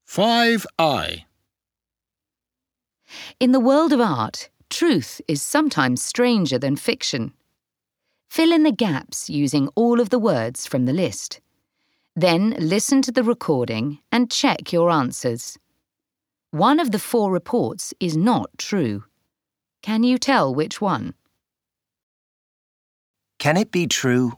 5I. In the world of art, truth is sometimes stranger than fiction. Fill in the gaps using all of the words from the list. Then listen to the recording and check your answers. One of the 4 reports is not true. Can you tell which one? Can it be true?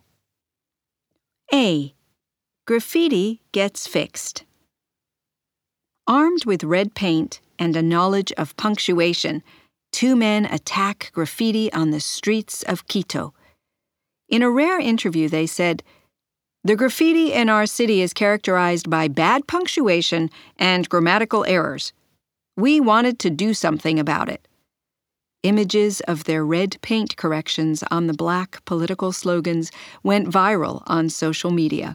A. Graffiti gets fixed. Armed with red paint and a knowledge of punctuation, 2 men attack graffiti on the streets of Quito. In a rare interview, they said, "The graffiti in our city is characterized by bad punctuation and grammatical errors. We wanted to do something about it." Images of their red paint corrections on the black political slogans went viral on social media.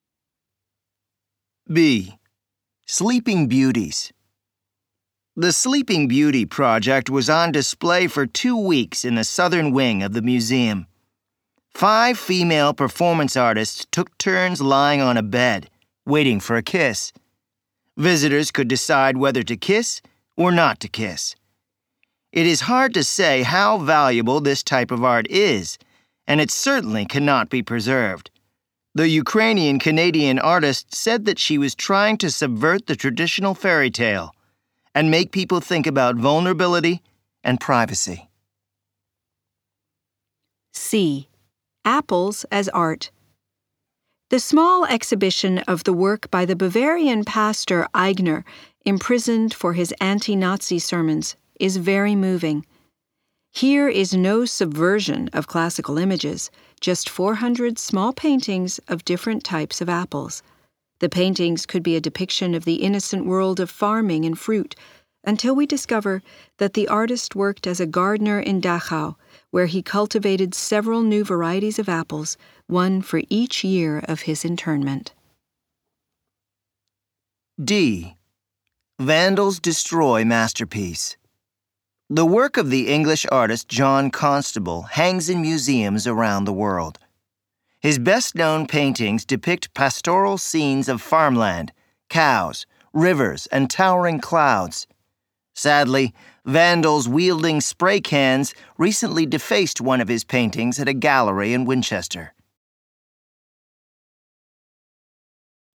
B. Sleeping Beauties. The Sleeping Beauty project was on display for 2 weeks in the southern wing of the museum. 5 female performance artists took turns lying on a bed, waiting for a kiss. Visitors could decide whether to kiss or not to kiss. It is hard to say how valuable this type of art is, and it certainly cannot be preserved. The Ukrainian-Canadian artist said that she was trying to subvert the traditional fairy tale and make people think about vulnerability and privacy. C. Apples as art. The small exhibition of the work by the Bavarian pastor Aigner, imprisoned for his anti-Nazi sermons, is very moving. Here is no subversion of classical images, just 400 small paintings of different types of apples. The paintings could be a depiction of the innocent world of farming and fruit, until we discover that the artist worked as a gardener in Dachau, where he cultivated several new varieties of apples, one for each year of his internment. D. Vandals destroy masterpiece. The work of the English artist John Constable hangs in museums around the world. His best-known paintings depict pastoral scenes of farmland, cows, rivers, and towering clouds. Sadly, vandals wielding spray cans recently defaced one of his paintings at a gallery in Winchester.